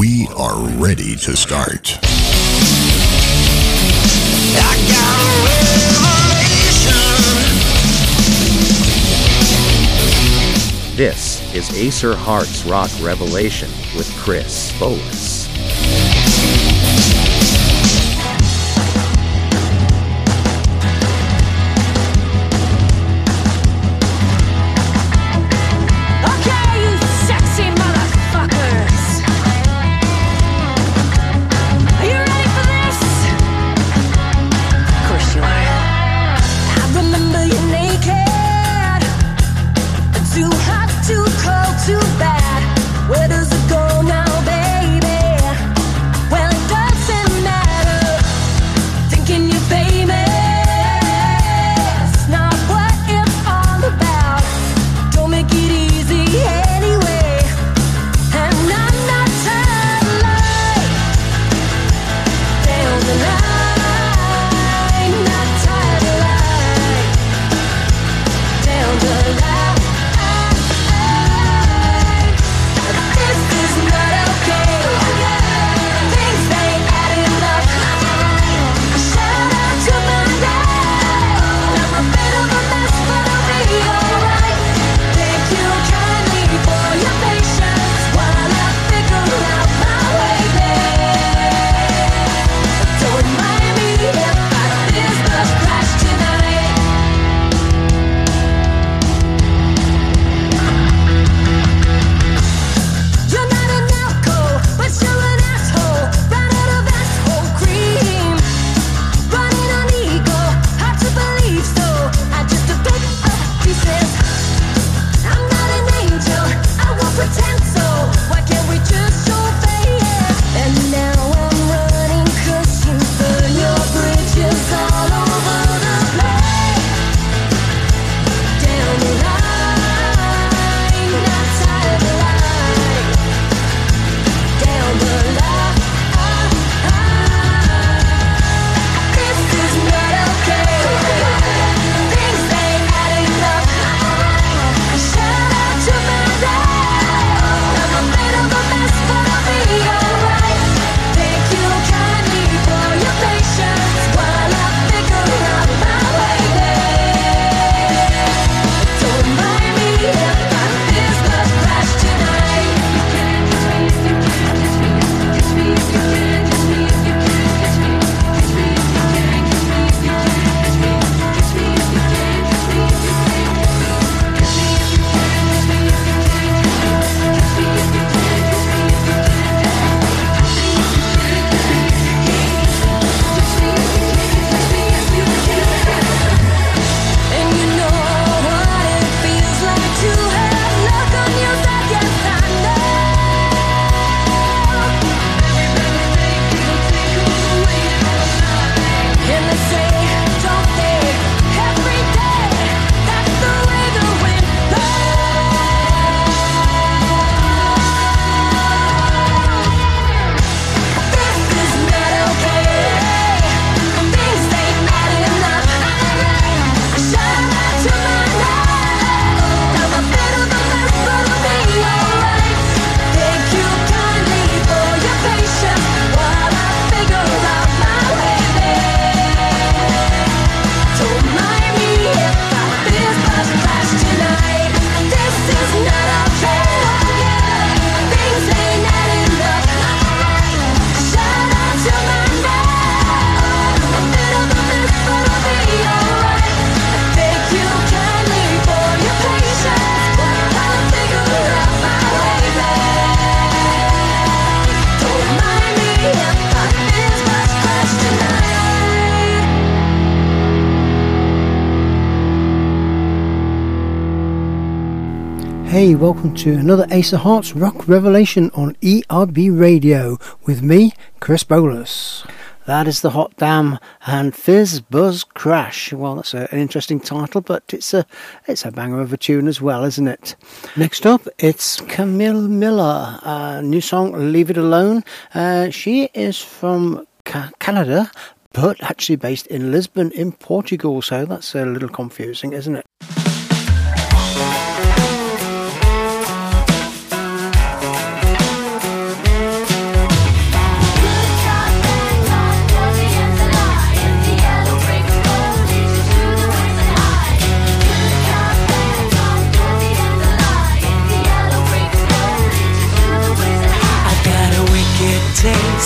We are ready to start. I got a revelation. This is Acer Heart's Rock Revelation with Chris Bolus. Too bad. Where does it go now, baby? Well, it doesn't matter. Thinking you're famous, not what it's all about. Don't make it easy anyway. And I'm not tired of life. Down the line, not tired of life. Down the line. Hey, welcome to another Ace of Hearts Rock Revelation on ERB Radio with me, Chris Bolus. That is the Hot Damn and Fizz Buzz Crash. Well, that's an interesting title, but it's a banger of a tune as well, isn't it? Next up, it's Camille Miller, new song Leave It Alone. She is from Canada, but actually based in Lisbon in Portugal, so that's a little confusing, isn't it?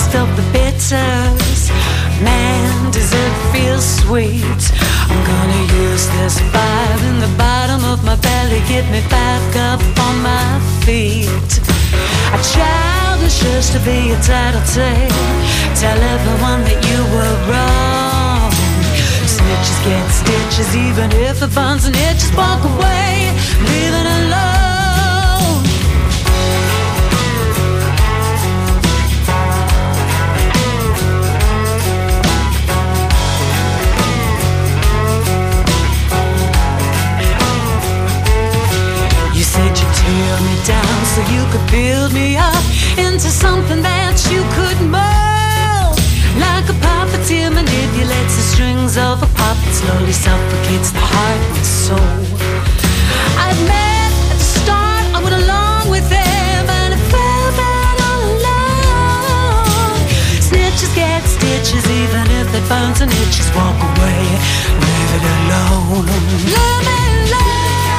taste of the bitters. Man, does it feel sweet? I'm gonna use this fire in the bottom of my belly, get me back up on my feet. A child is just to be a tattletale, tell everyone that you were wrong. Snitches get stitches, even if it burns and it just walk away, leave it alone. You said you'd tear me down so you could build me up into something that you could mold. Like a puppeteer manipulates the strings of a puppet, slowly suffocates the heart and soul. I admit at the start I went along with him, and it felt bad all along. Snitches get stitches, even if they burn and it just walk away, leave it alone. Leave me alone.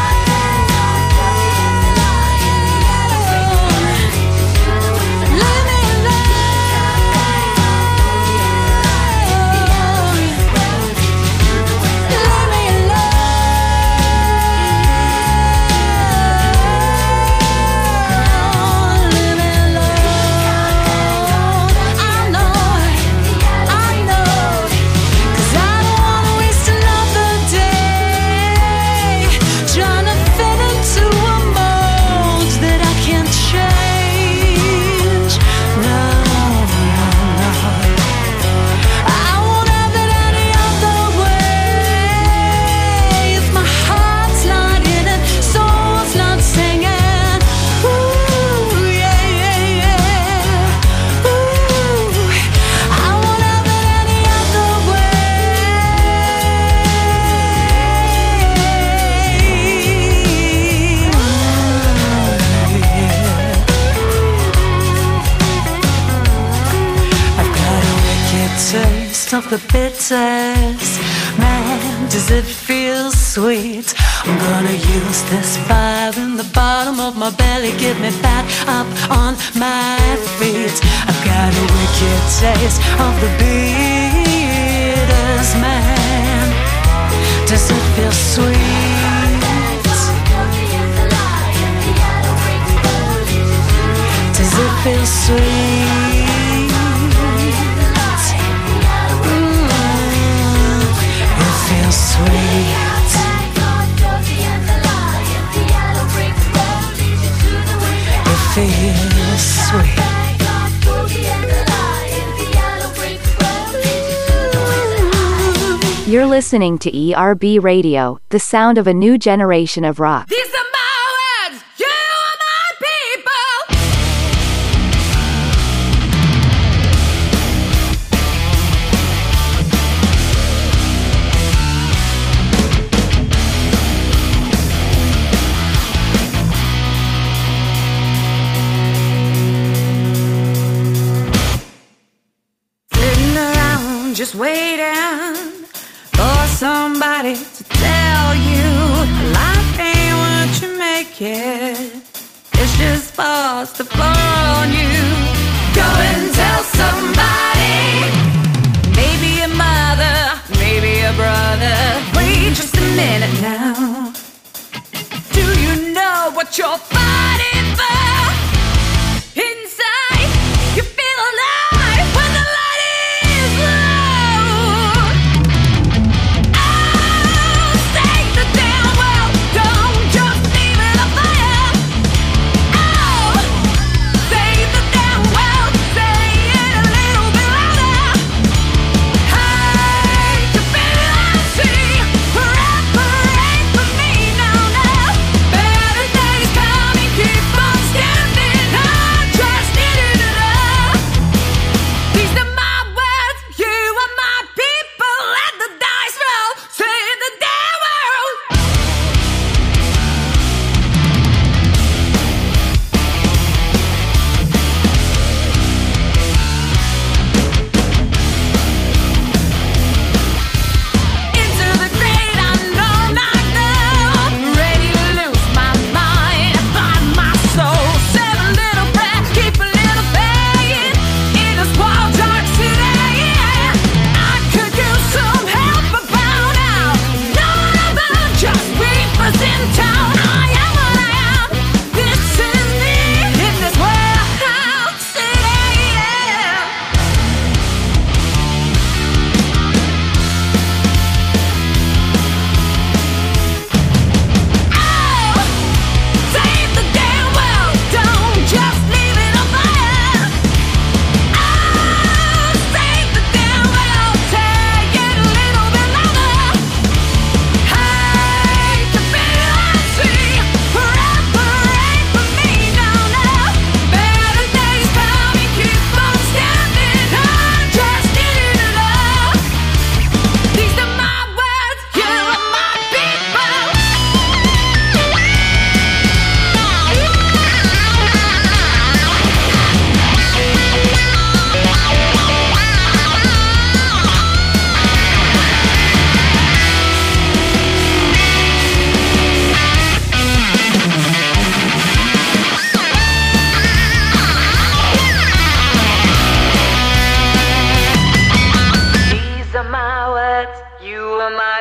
Of the bitters, man, does it feel sweet? I'm gonna use this fire in the bottom of my belly, get me back up on my feet. I've got a wicked taste of the bitters, man, does it feel sweet? Does it feel sweet? Sweet. It feels sweet. You're listening to ERB Radio, the sound of a new generation of rock. These are my words, you are my people. Sitting around just waiting for somebody to tell you life ain't what you make it. It's just forced to fall on you. Go and tell somebody, maybe a mother, maybe a brother. Wait just a minute now. Do you know what you're fighting for? Inside, you feel alive when the light is low. Save the damn world, don't just leave it afire. Oh, save the damn world, say it a little bit louder. Hey, you feel I see, reparate for me now. Better days coming, keep on scaling.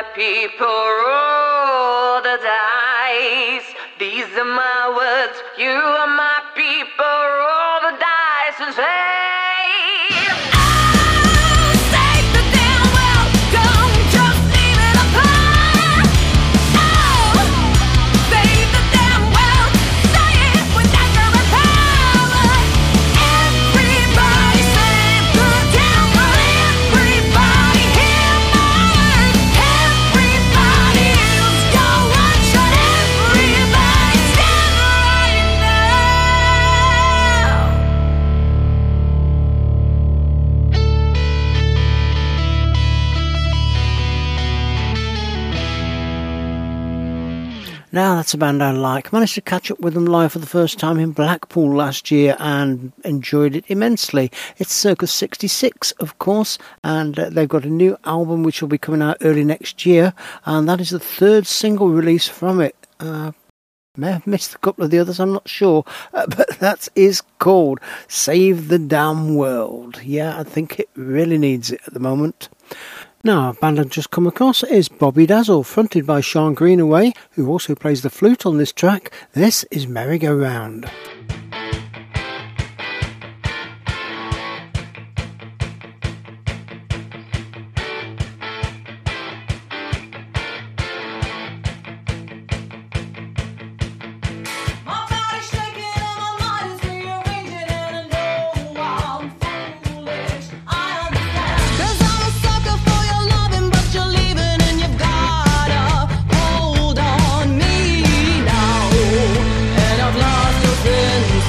people roll the dice. These are my words, you are my people, roll the dice and say, Now that's a band I like. Managed to catch up with them live for the first time in Blackpool last year and enjoyed it immensely. It's Circus 66, of course, and they've got a new album which will be coming out early next year, and that is the third single release from it. May have missed a couple of the others, I'm not sure, but that is called Save the Damn World. Yeah, I think it really needs it at the moment. Now, a band I've just come across is Bobby Dazzle, fronted by Sean Greenaway, who also plays the flute on this track. This is Merry Go Round. Hold on me now, and I've lost your sense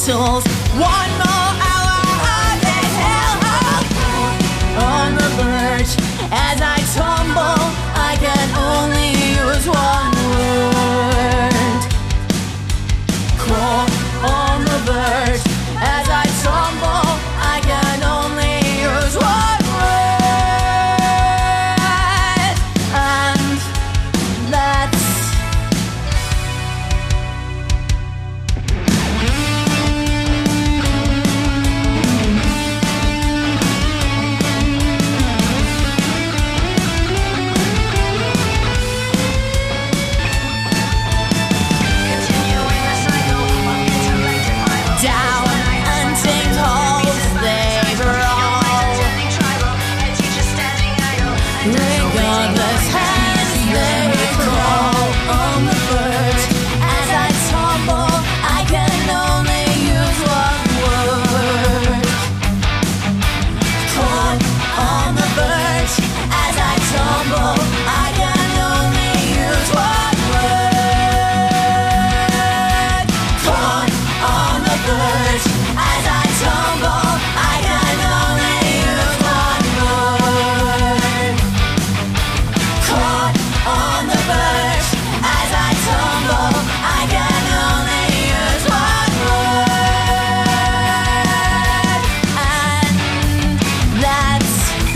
tools. One more hour of this hellhole on the verge. As I tumble, I can only use one word. Caught on the verge. As I tumble, I can only use one word. And that's down and sinkholes they roll. Regardless hands they crawl on the verge. As I tumble, I can only use one word. Caught on the verge. As I tumble, I can only use one word. Caught on the verge. As I tumble, I can only use one word. Caught on the verge. As I tumble, I can only use one word. And that's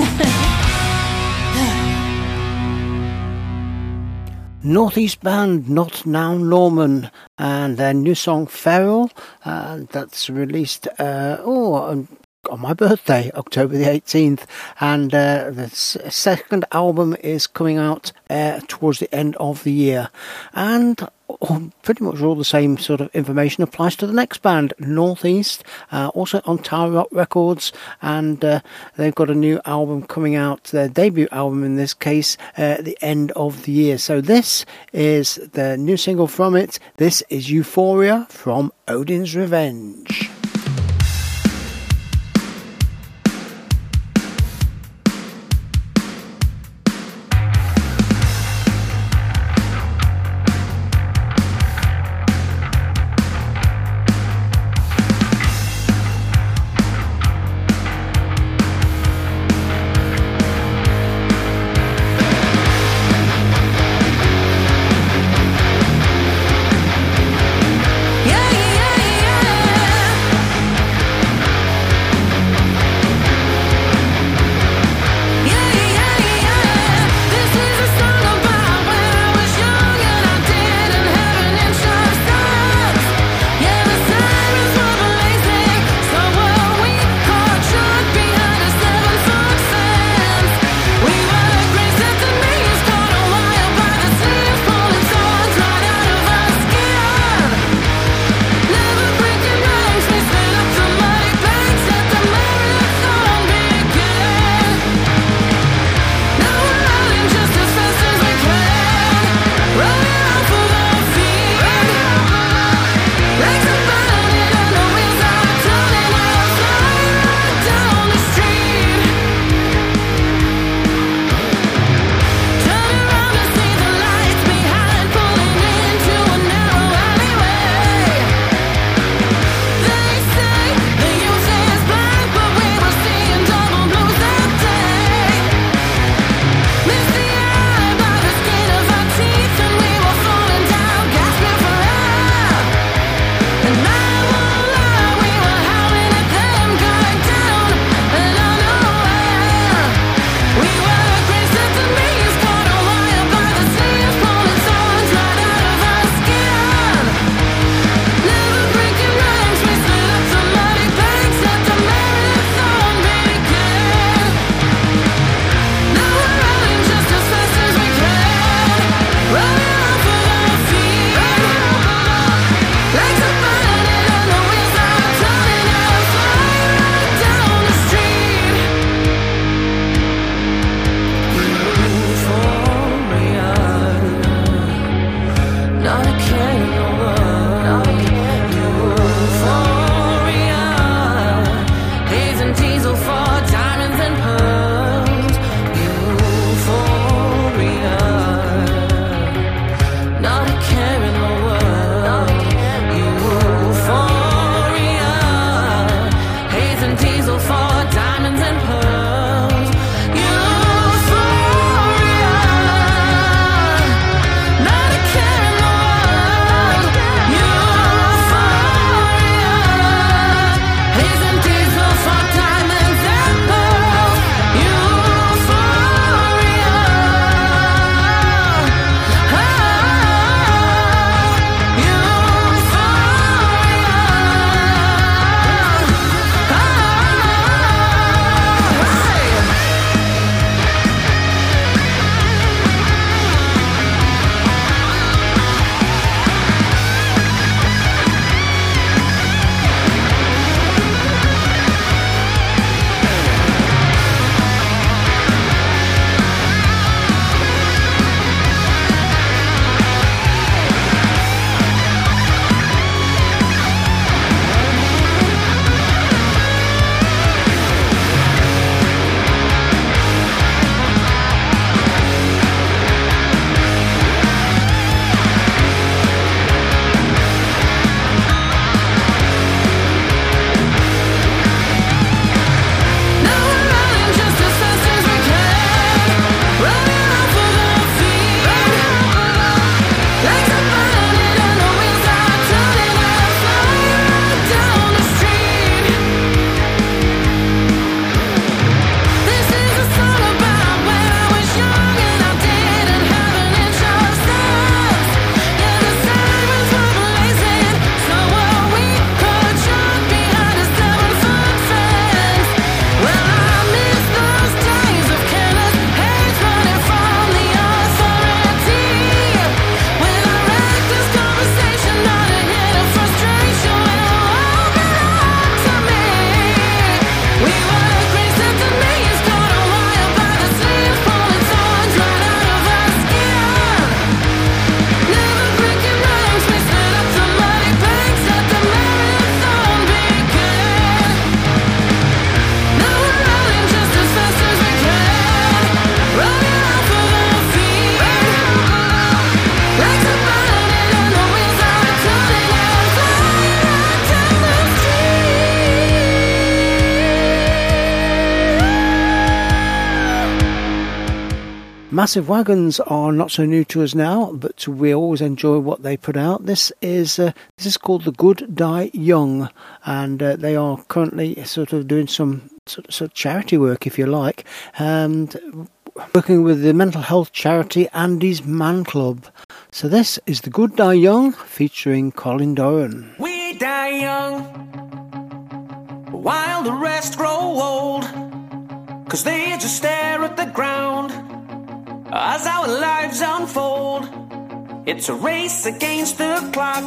Northeast band Not Now Norman and their new song Feral, that's released on my birthday, October the 18th, and the second album is coming out towards the end of the year. And pretty much all the same sort of information applies to the next band, Northeast, also on Tower Rock Records, and they've got a new album coming out, their debut album in this case, at the end of the year. So this is the new single from it. This is Euphoria from Odin's Revenge. yeah, yeah, yeah. Massive Wagons are not so new to us now, but we always enjoy what they put out. This is called The Good Die Young, and they are currently sort of doing some sort of charity work, if you like, and working with the mental health charity Andy's Man Club. So this is The Good Die Young featuring Colin Doran. We die young while the rest grow old, 'cause they just stare at the ground as our lives unfold. It's a race against the clock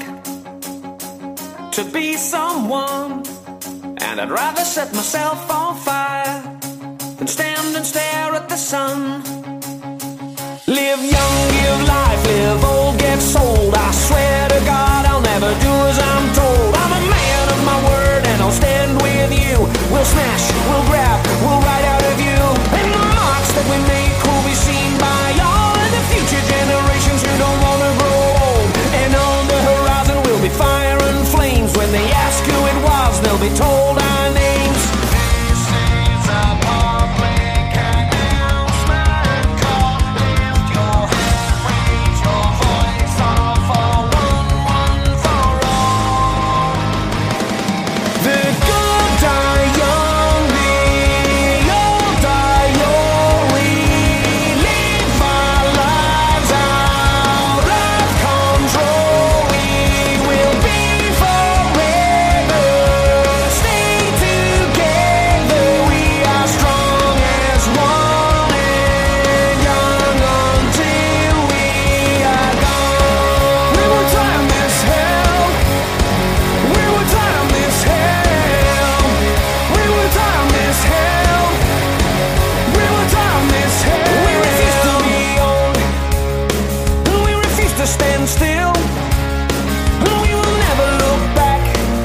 to be someone, and I'd rather set myself on fire than stand and stare at the sun. Live young, give life, live old, get sold. I swear to God I'll never do as I'm told. I'm a man of my word and I'll stand with you. We'll smash, we'll grab, we'll ride out of you. And the marks that we make will be seen by all and the future generations who don't want to grow old. And on the horizon will be fire and flames. When they ask who it was, they'll be told our names. This is a public announcement. Call, lift your hand, raise your voice, all for one for all. The good die young, the old die young. We live our lives out of control. We will be forever. Stay together. We are strong as one and young until we are gone. We will die on this hill. We will die on this hill. We will die on this hill. We will die on this hill. We refuse to be old. We refuse to stand still. We will never look back.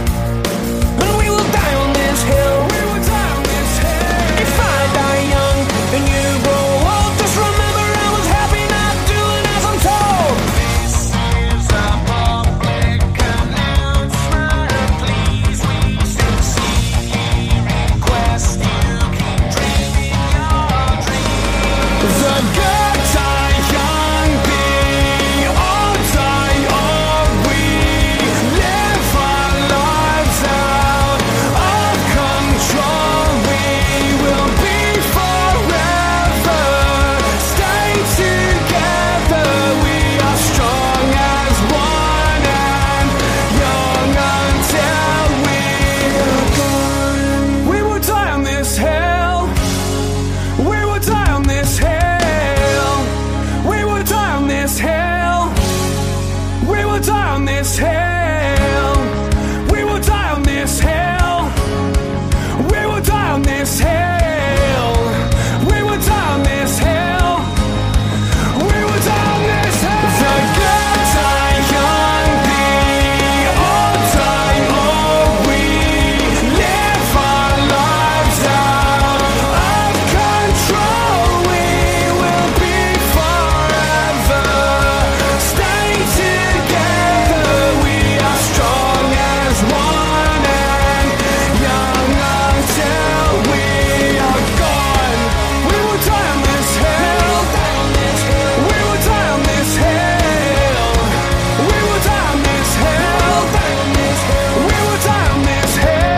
We will die on this hill. We will die on this hill. If I die young and you grow old, just remember I was happy not doing as I'm told. This is a public announcement. Please, we sincerely request you keep dreaming your dreams. The good die young, the old die old. We live our lives out of control. We will be forever. Stay together. We are strong as one and young until we are gone. We will die on this hill. We will die on this hill. We will die on this hill. We will die on this hill. We will die on this hill. We will die on this hill. We will die on this hill. We will die on this hill. The good die young, the old die old. We live our lives out of control. We will be forever. Stay together. We are strong as one and young until we are gone. We will die on this hill. We will die on this hill. We will die on this hill. We will die on this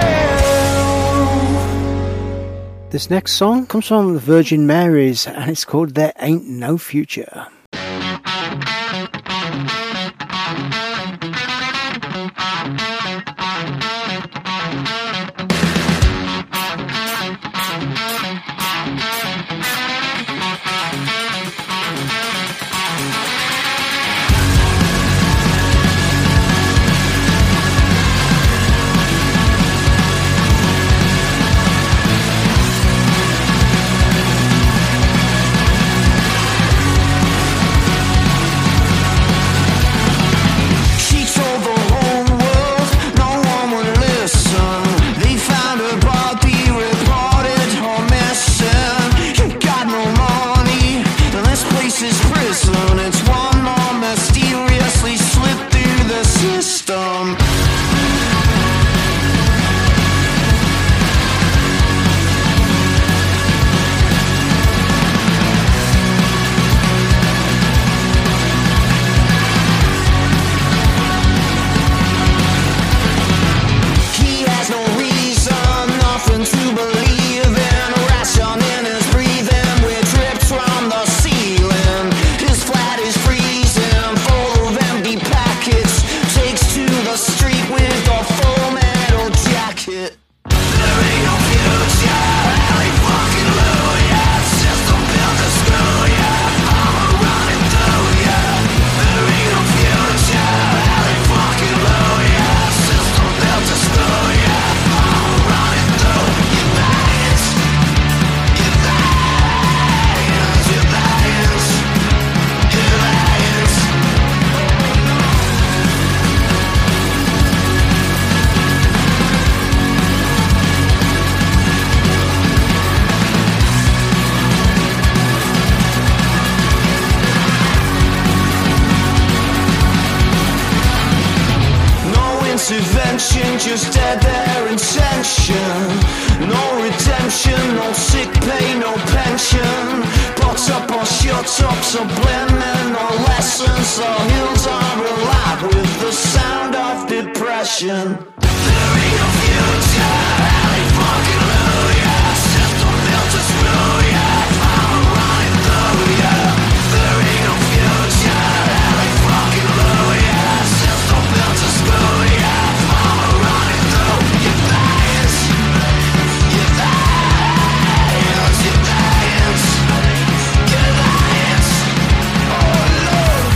hill. This next song comes from the Virgin Marys, and it's called There Ain't No Future. There just dead their intention. No redemption, no sick pay, no pension. Box up or shut up, subliminal lessons. Our hills are alive with the sound of depression. There ain't no future, alley fucking hallelujah. System built to screw ya, power running through ya. There ain't no future, alley fucking hallelujah. System built to screw ya, power running through your veins. Your veins, your veins, your veins. Oh Lord.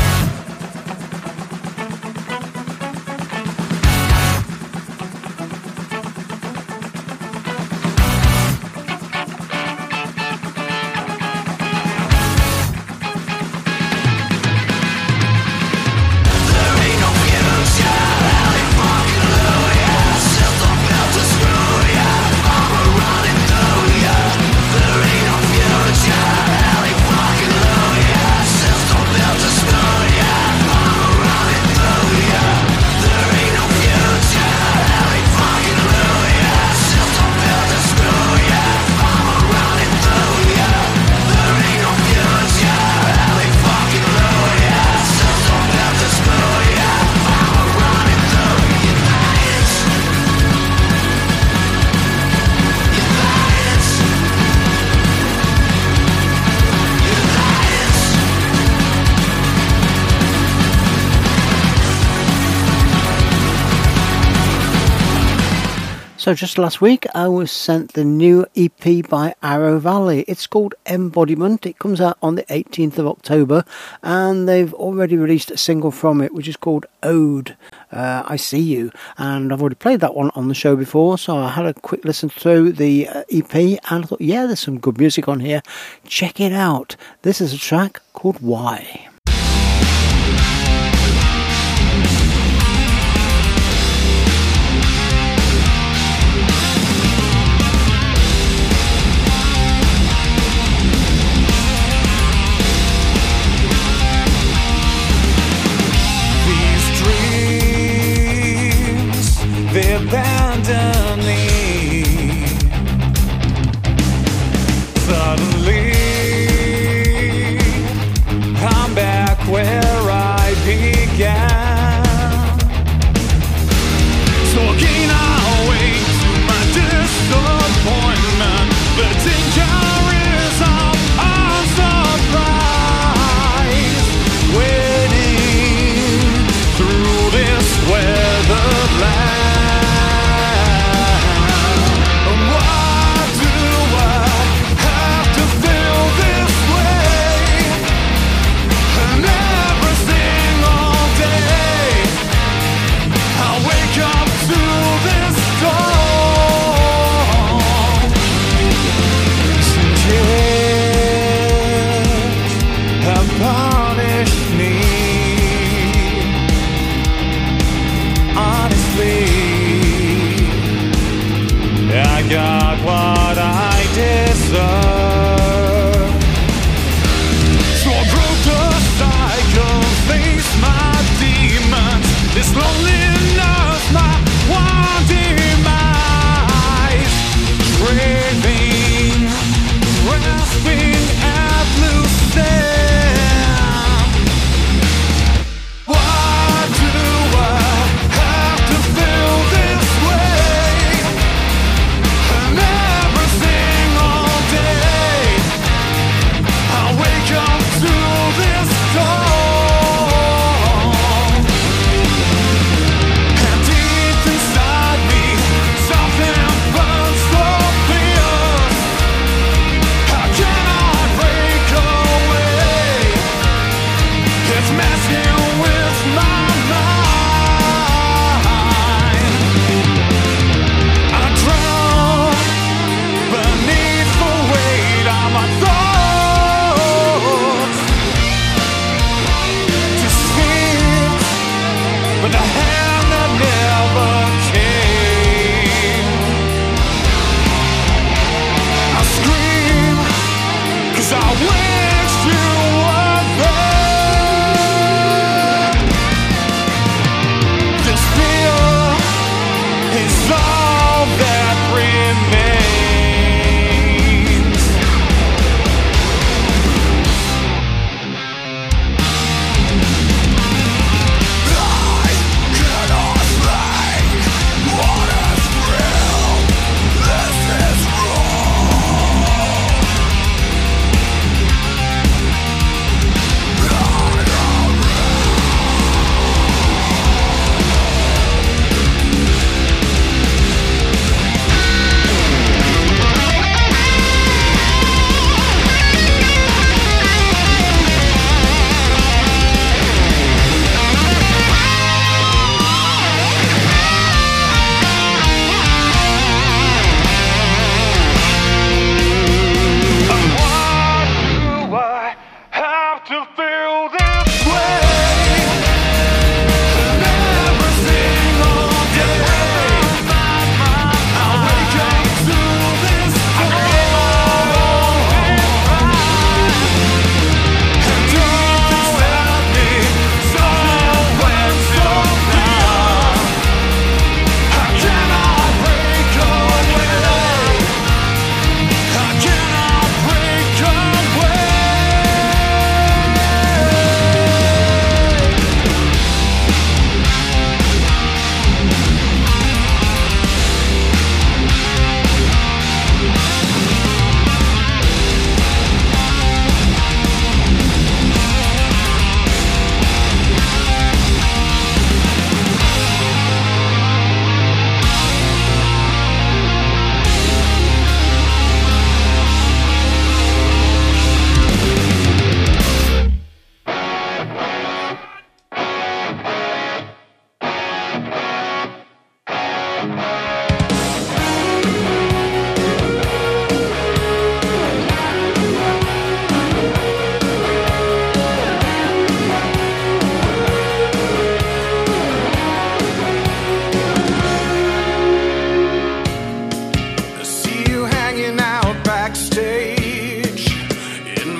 So just last week I was sent the new EP by Arrow Valley. It's called Embodiment. It comes out on the 18th of October and they've already released a single from it which is called Ode, I See You. And I've already played that one on the show before, so I had a quick listen through the EP and I thought, yeah, there's some good music on here. Check it out. This is a track called Why. They abandon me. Suddenly I'm back.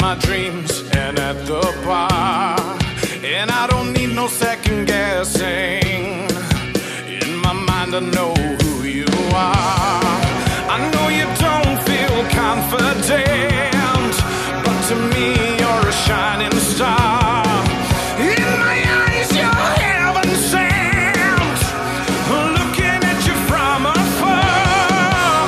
my dreams and at the bar. And I don't need no second guessing. In my mind I know who you are. I know you don't feel confident, but to me you're a shining star. In my eyes you're heaven sent, looking at you from afar.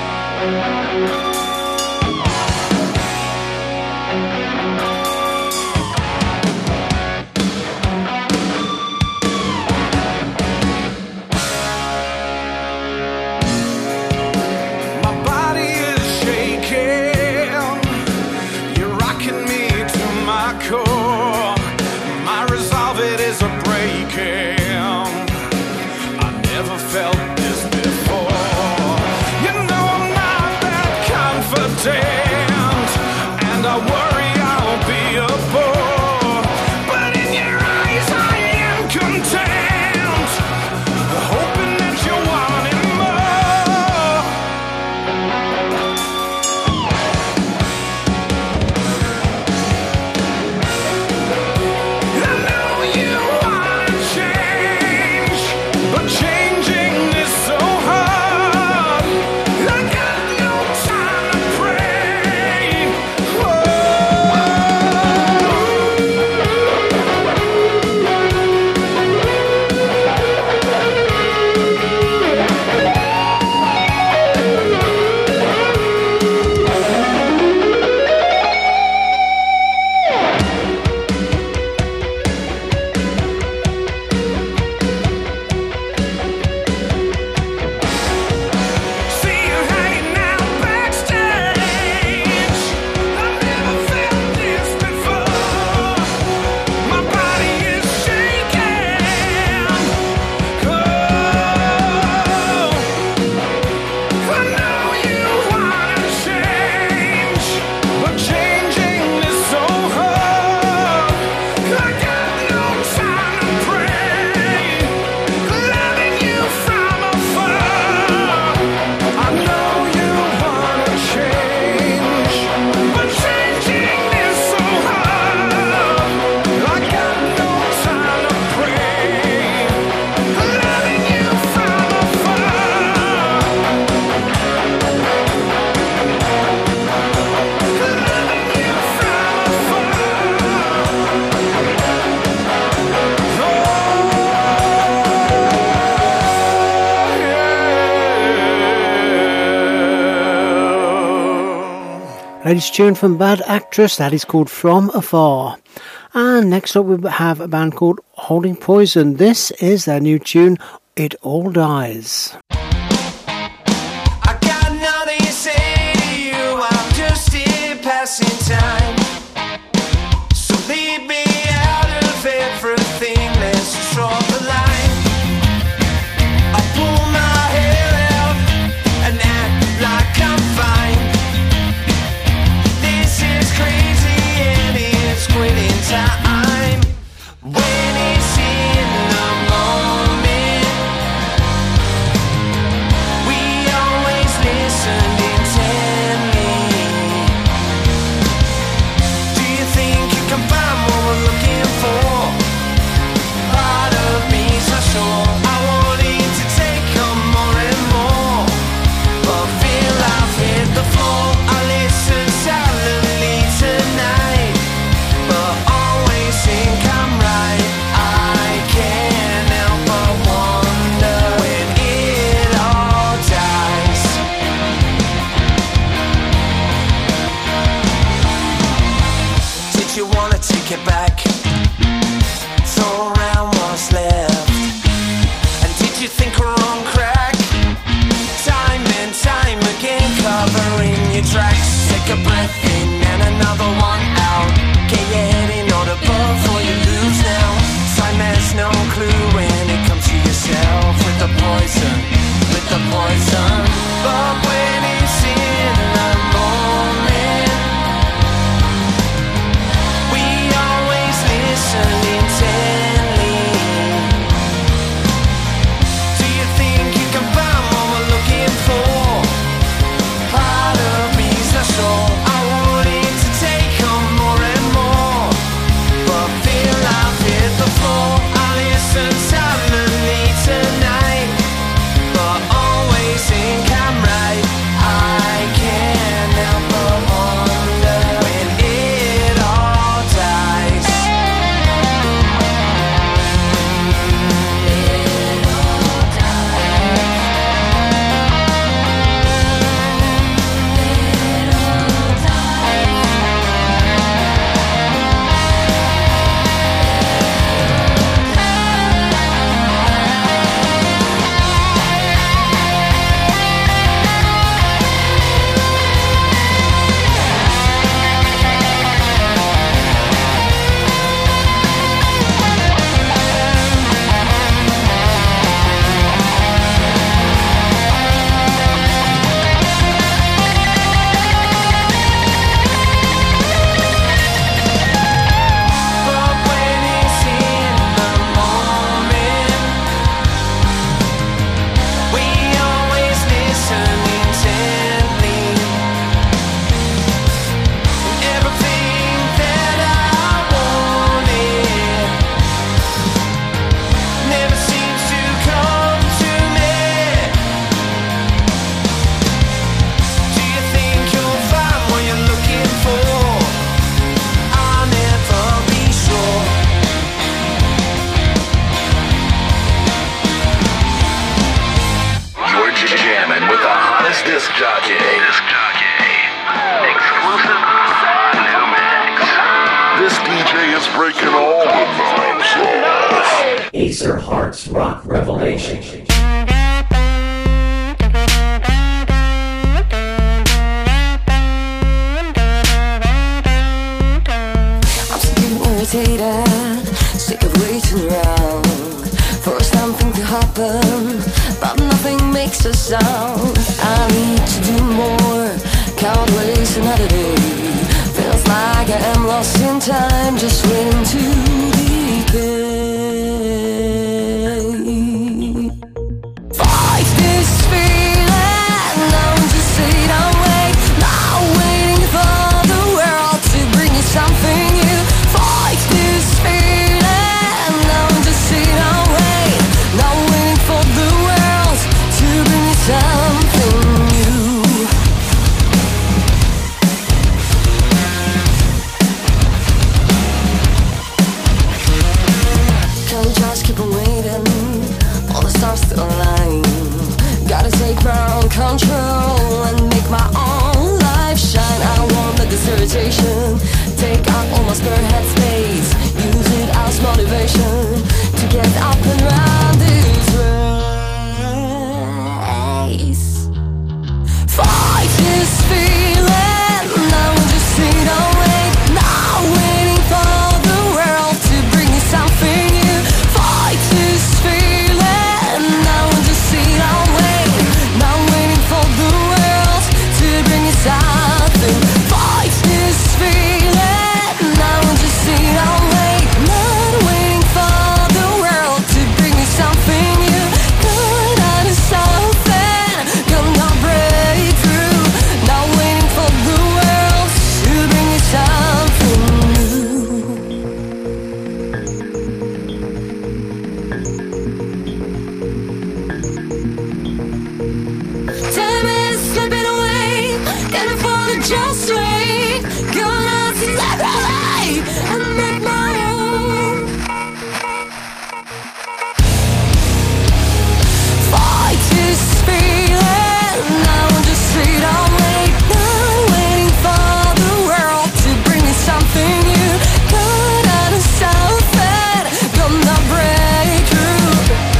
My body is shaking, you're rocking me to my core. My resolve it is a breaking. I never felt this before. You know I'm not that confident, and I worry I'll be a bore. But in your eyes I am content, hoping that you wanted more. I know you wanna change, but changing is so hard. I got no time to pray. See you hanging out backstage. I've never felt this before. My body is shaking. Oh, I know you wanna change, but changing is so hard. I got no time to pray, loving you from afar. I know you wanna change, but changing is so hard. I got no time to pray, loving you from afar. Loving you from afar. Latest tune from Bad Actress, that is called From Afar. And next up we have a band called Holding Poison. This is their new tune, It All Dies. I got nothing to say to you, I'm just here passing time. So leave me out of everything, let's just draw the line. I pull my hair out and act like I'm fine. This is crazy and it's quitting time. When it's in the moment, we always listen intently. Do you think you can find what we're looking for? Part of me's not sure. I wanted to take on more and more, but feel I've hit the floor. I listen silently tonight, but always think I'm right. I can't help but wonder when it all dies. Did you wanna take it back? Throw around what's left. And did you think we're on crack? Time and time again, covering your tracks. Take a breath in and another one out. Get your head in order before you lose now. Time has no clue when it comes to yourself. With the poison, but when it's in the moment, we always listen intently. Do you think you can find what we're looking for? Part of me's not sure. I wanted to take on Disc jockey. Exclusive new mix. This DJ is breaking all the knobs off. Acer Hearts Rock Revelation. Irritated, sick of waiting around for something to happen, but nothing makes a sound. I need to do more, can't waste another day. Feels like I am lost in time, just waiting to decay. Fight this feeling, don't just sit and wait. Now waiting for the world to bring you something new. Fight this feeling, don't just sit and wait. Now waiting for the world to bring you something new. Can't just keep on waiting, all the stars to align. Gotta take my own control and make my own life shine. I want the dissertation, take out all my spare headspace, use it as motivation to get up and round this race. Fight this feeling, now just sit and wait. Now waiting for the world to bring you something new. Fight this feeling, now just sit and wait. Now waiting for the world to bring you something. Fight this feeling, now just sit and wait. Not waiting for the world to bring you something new. Good on something, gonna break through. Now waiting for the world to bring you something new. Time is slipping away, can't afford to just wait. Gonna celebrate and make my own. Fight this feeling, now just sit and wait. Not waiting for the world to bring me something new. Good on something, gonna break through.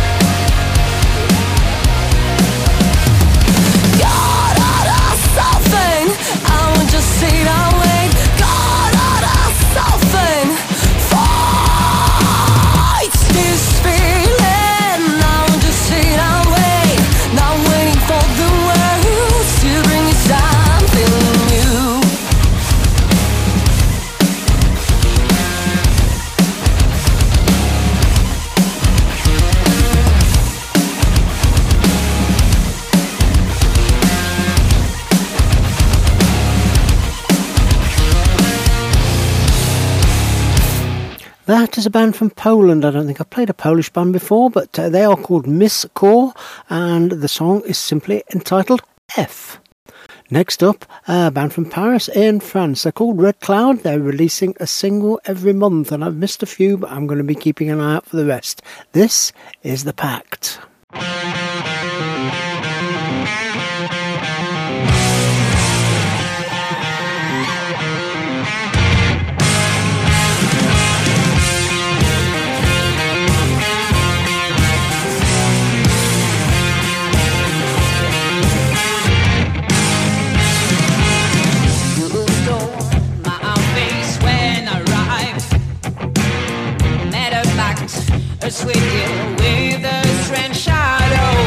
God on something, I won't just sit and wait. God on something, fight this feeling. Now just sit and wait. Now waiting for the world to bring you something new. That is a band from Poland. I don't think I've played a Polish band before, but they are called Miss Core, and the song is simply entitled F. Next up, a band from Paris in France. They're called Red Cloud. They're releasing a single every month, and I've missed a few, but I'm going to be keeping an eye out for the rest. This is The Pact. A sweet deal with a strange shadow.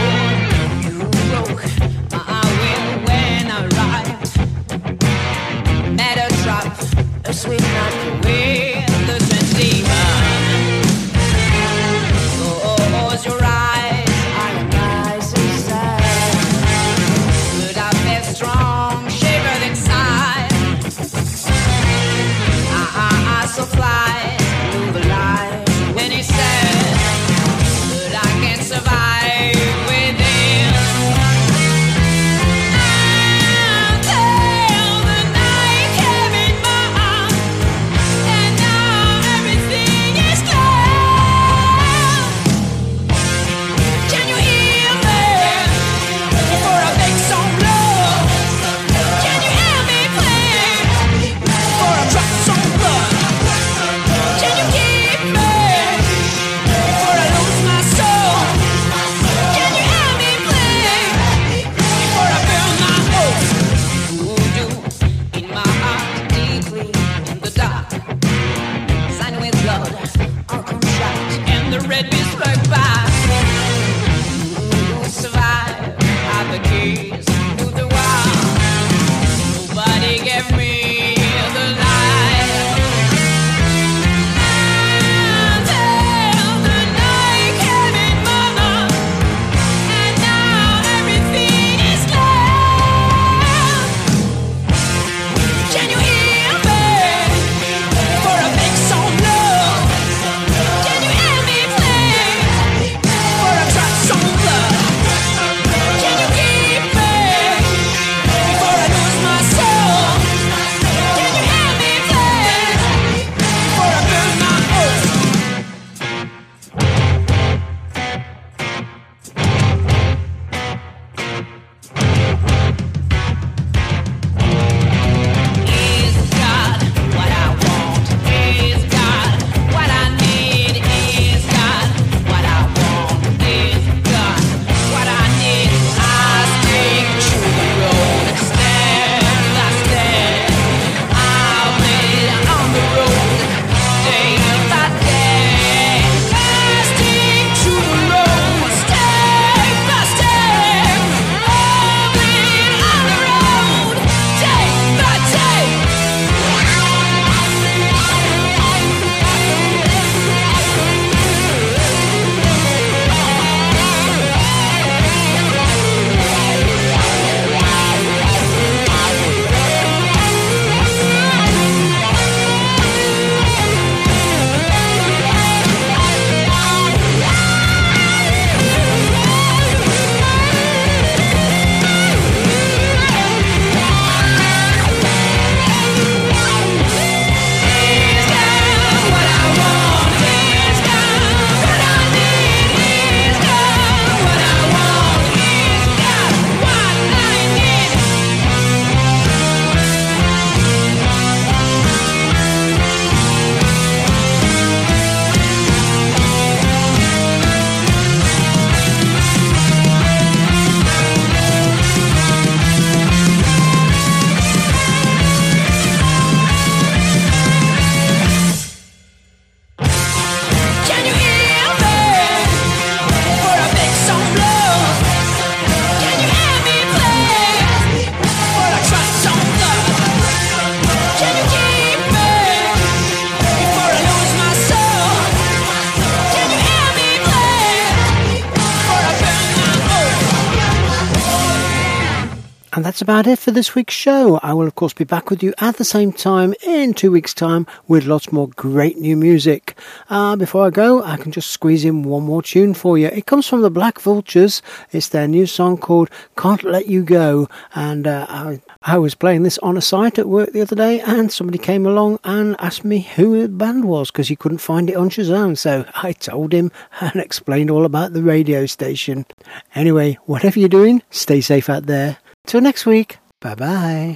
And that's about it for this week's show. I will, of course, be back with you at the same time in 2 weeks' time with lots more great new music. Before I go, I can just squeeze in one more tune for you. It comes from the Black Vultures. It's their new song called Can't Let You Go. And I was playing this on a site at work the other day, and somebody came along and asked me who the band was because he couldn't find it on Shazam. So I told him and explained all about the radio station. Anyway, whatever you're doing, stay safe out there. Till next week, bye-bye.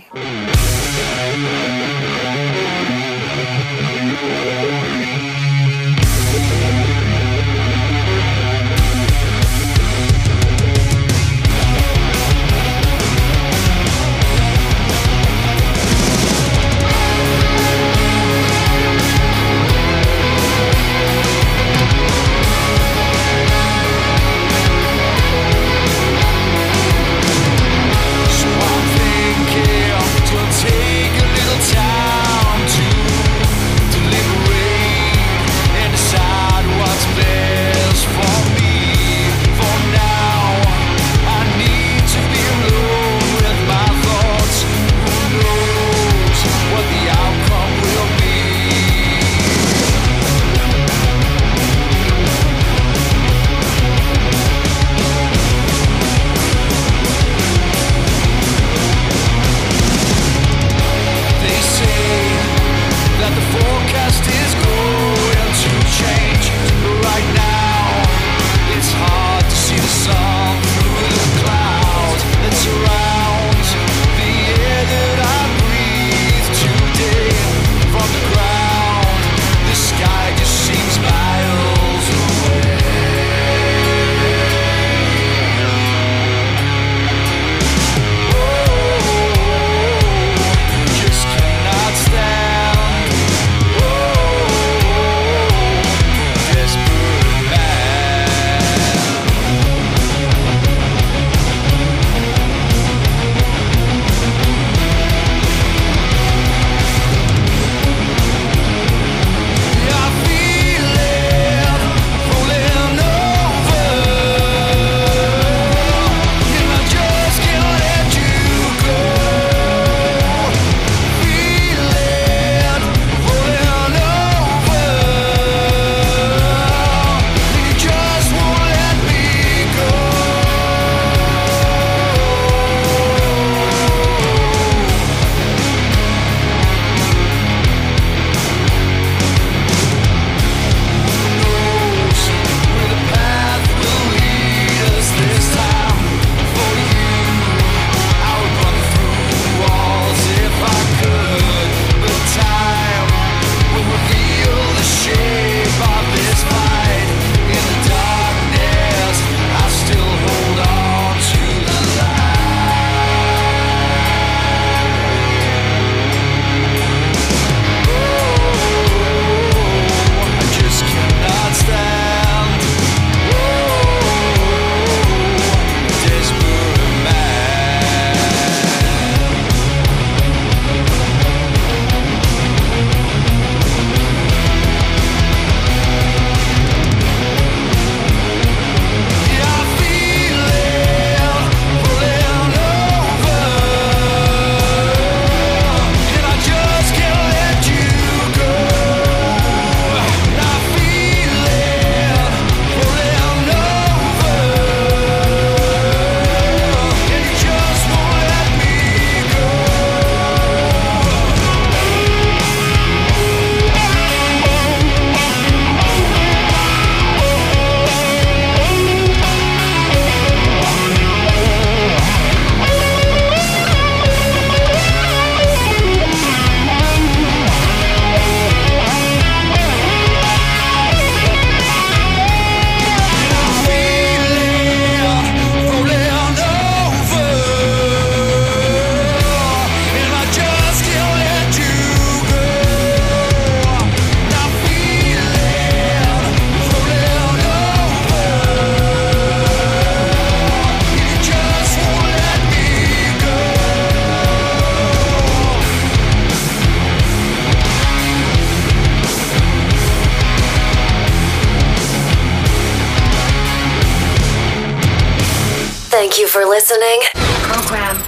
Take a little time to deliberate and decide what's best for me. For now, I need to be alone with my thoughts. Who knows what the outcome will be? They say that the forecast is going to change. Right now, it's hard to see the sun through the clouds that surround the air that I breathe today. From the ground, the sky just seems miles away. Just cannot stand. Desperate man. I feel it rolling over, and I just can't let you go. Feel it rolling over, and you just won't let me go. Knows where the path will lead us this time. For you, I would run through walls if I could, but time will reveal the shape of this fight. In the darkness, I still hold on to the I just cannot stand. Desperate man. Yeah, I feel it rolling over, and I just can't let you go. I feel it rolling over, and you just won't let me go. Thank you for listening. Program